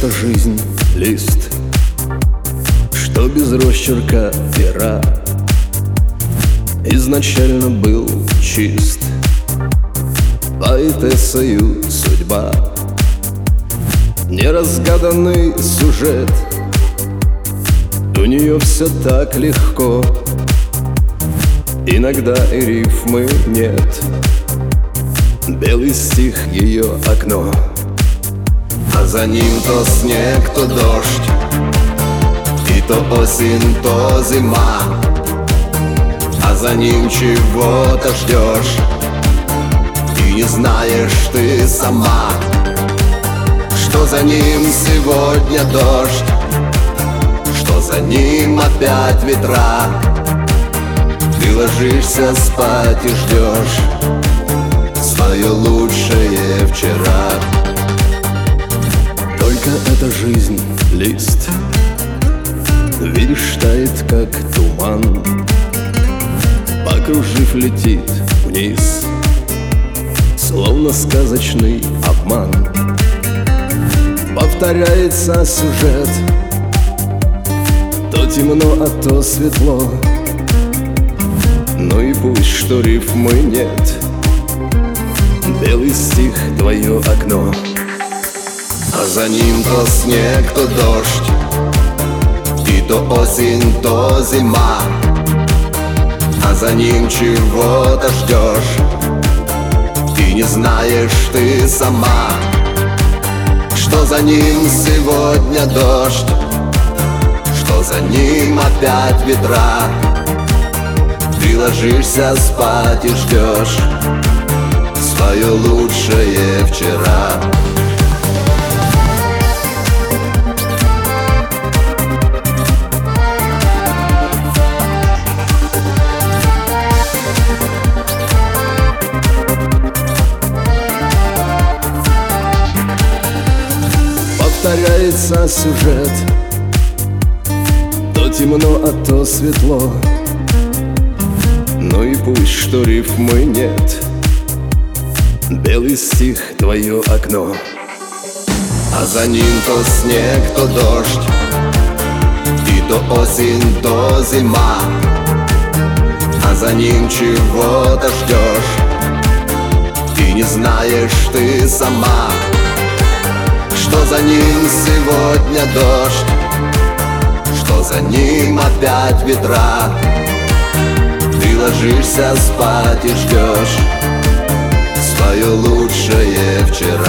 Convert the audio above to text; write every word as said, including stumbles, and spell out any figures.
эта жизнь лист, что без росчерка пера изначально был чист. Поэтессою судьба, неразгаданный сюжет, у нее все так легко, иногда и рифмы нет. Белый стих — ее окно, а за ним то снег, то дождь, и то осень, то зима. А за ним чего-то ждешь, и не знаешь ты сама, что за ним сегодня дождь, что за ним опять ветра. Ты ложишься спать и ждешь свое лучшее вчера. Только эта жизнь лист, видишь, тает как туман, покружив, летит вниз, словно сказочный обман. Повторяется сюжет, то темно, а то светло. Ну и пусть, что рифмы нет, белый стих — твое окно, а за ним то снег, то дождь, и то осень, то зима. А за ним чего-то ждешь, и не знаешь ты сама, что за ним сегодня дождь, что за ним опять ветра. Ты ложишься спать и ждешь свое лучшее вчера. Повторяется сюжет, то темно, а то светло. Ну и пусть, что рифмы нет, белый стих — твое окно, а за ним то снег, то дождь, и то осень, то зима. А за ним чего-то ждешь, и не знаешь ты сама, что за ним сегодня дождь, что за ним опять ветра. Ты ложишься спать и ждешь свое лучшее вчера.